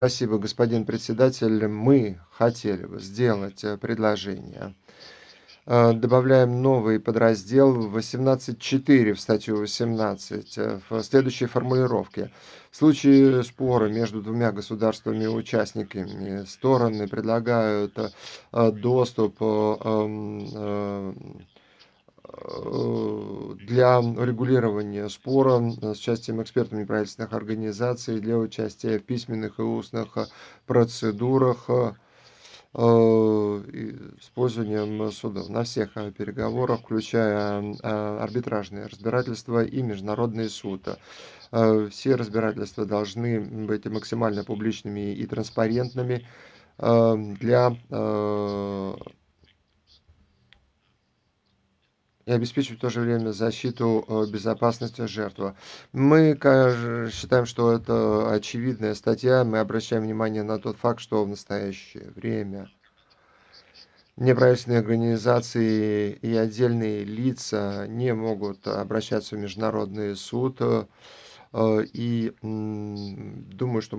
Спасибо, господин председатель. Мы хотели бы сделать предложение. Добавляем новый подраздел 18.4 в статью 18 в следующей формулировке. В случае спора между двумя государствами-участниками стороны предлагают доступ для урегулирования спора с участием экспертов неправительственных организаций, для участия в письменных и устных процедурах, использованием судов на всех переговорах, включая арбитражные разбирательства и международный суд. Все разбирательства должны быть максимально публичными и транспарентными для и обеспечивать в то же время защиту безопасности жертвы. Мы считаем, что это очевидная статья. Мы обращаем внимание на тот факт, что в настоящее время неправительственные организации и отдельные лица не могут обращаться в международный суд. И думаю, что